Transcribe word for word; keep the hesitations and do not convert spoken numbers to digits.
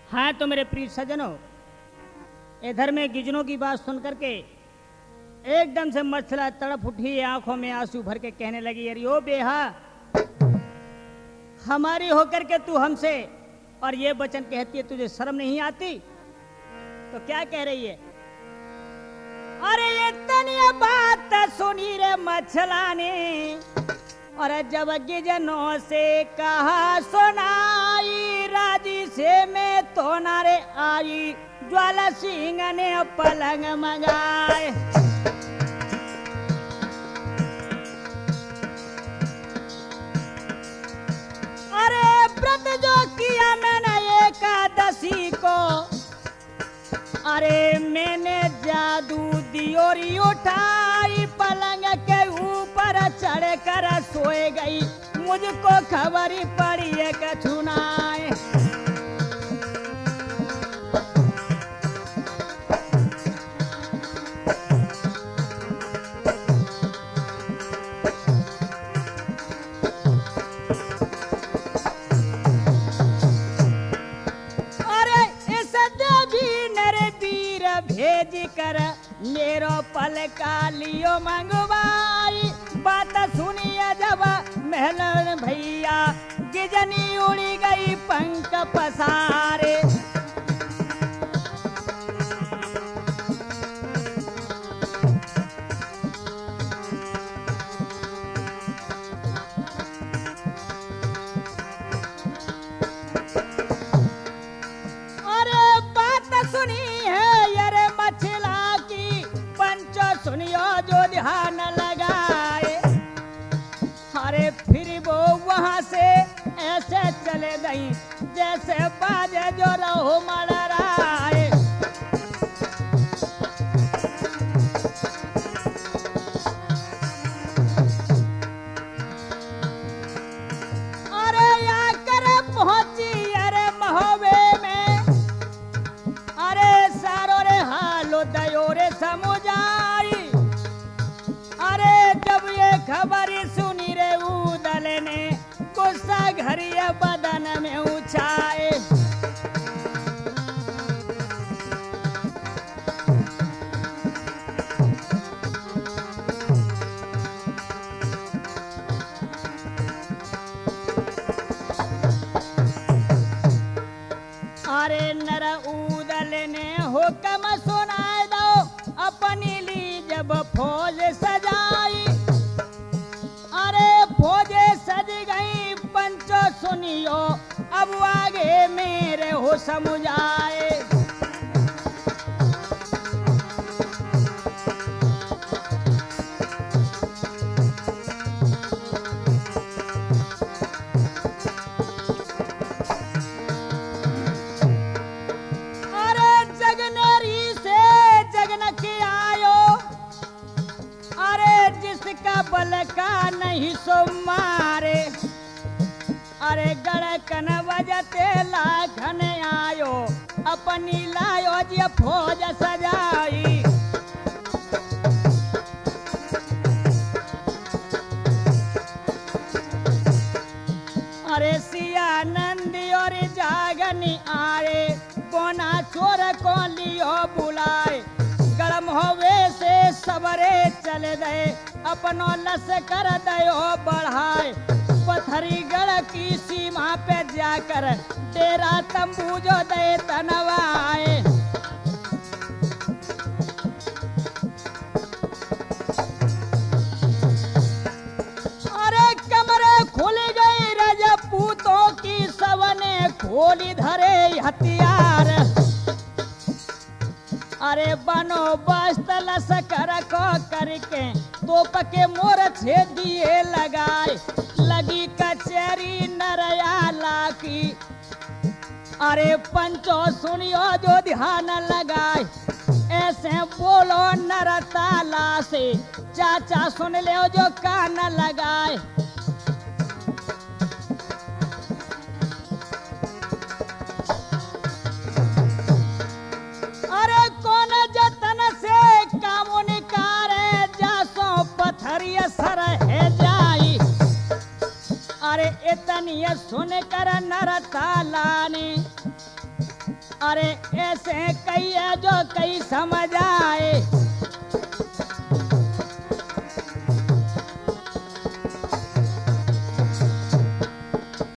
हाँ तो मेरे प्रिय सज्जनों, इधर में गिजनों की बात सुन करके एकदम से मछला तड़प उठी, आंखों में आंसू भर के कहने लगी, अरे ओ बेहा, हमारी होकर के तू हमसे और ये वचन कहती है, तुझे शर्म नहीं आती? तो क्या कह रही है? अरे इतनी बात सुनी रे मछला ने, और जब गिजनों से कहा सुनाई, राजी से मैं तो नारे आई, ज्वाला सिंह ने पलंग मंगाए। अरे व्रत जो किया मैंने एकादशी को, अरे मैंने जादू दियोरी उठाई, पलंग के ऊपर चढ़ कर सोए गई, मुझको खबर पड़ी है कछुनाए। अरे इस देवी नरे वीर भेज कर मेरो पल का लियो मंगवाई, बात सुनिए जब महलन भैया, गिजनी उड़ी गई पंख पसारे। अरे बात सुनी है यारे मछला की, पंचो सुनियो जो ध्यान लगाए। अरे फिर वो वहां से ऐसे चले गई जैसे बाजे जो रहो मड़राए। अरे आकर पहुंची अरे महोबे में, अरे सारो रे हालो दयो रे समुझाई। अरे जब ये खबर सुनी रे उदल ने, गुस्सा घरिया बदन में उछाए। अरे नर उदल ने हुक्म सुनाए दो, अपनी ली जब फौज सजाई। अरे फौजे सज गई, पंचो सुनियो अब आगे मेरे हो समुझाए। अरे जगनेरी से जगन के आयो, अरे जिसका बल का नहीं सो मारे। अरे गड़कन बजते लाखन आयो, अपनी लायो जी फौज सजाई। अरे सिया नंदी और जागनी आए, कोना चोर को लियो बुलाए। गरम होवे से सबरे चले गए, अपनो लश्कर दयो बढ़ाए। पथरी गढ़ की सीमा पे जाकर तेरा तंबू जो दे तनवाए। अरे कमरे खुल गई रजपूतों की, सबने खोली धरे हथियार। अरे बनो बस्त लश्कर को करके, तोप के मोर छे दिए लगाए। लगी कचहरी नरयाला की, अरे पंचो सुनियो जो ध्यान लगाए। ऐसे बोलो नरताला से, चाचा सुन ले जो कान लगाए। अरे कौन जतन से कामों निकारे, जासो पथरिया सर है जाई। अरे इतनी सुन कर नरताला ने अरे ऐसे कई है जो कई समझा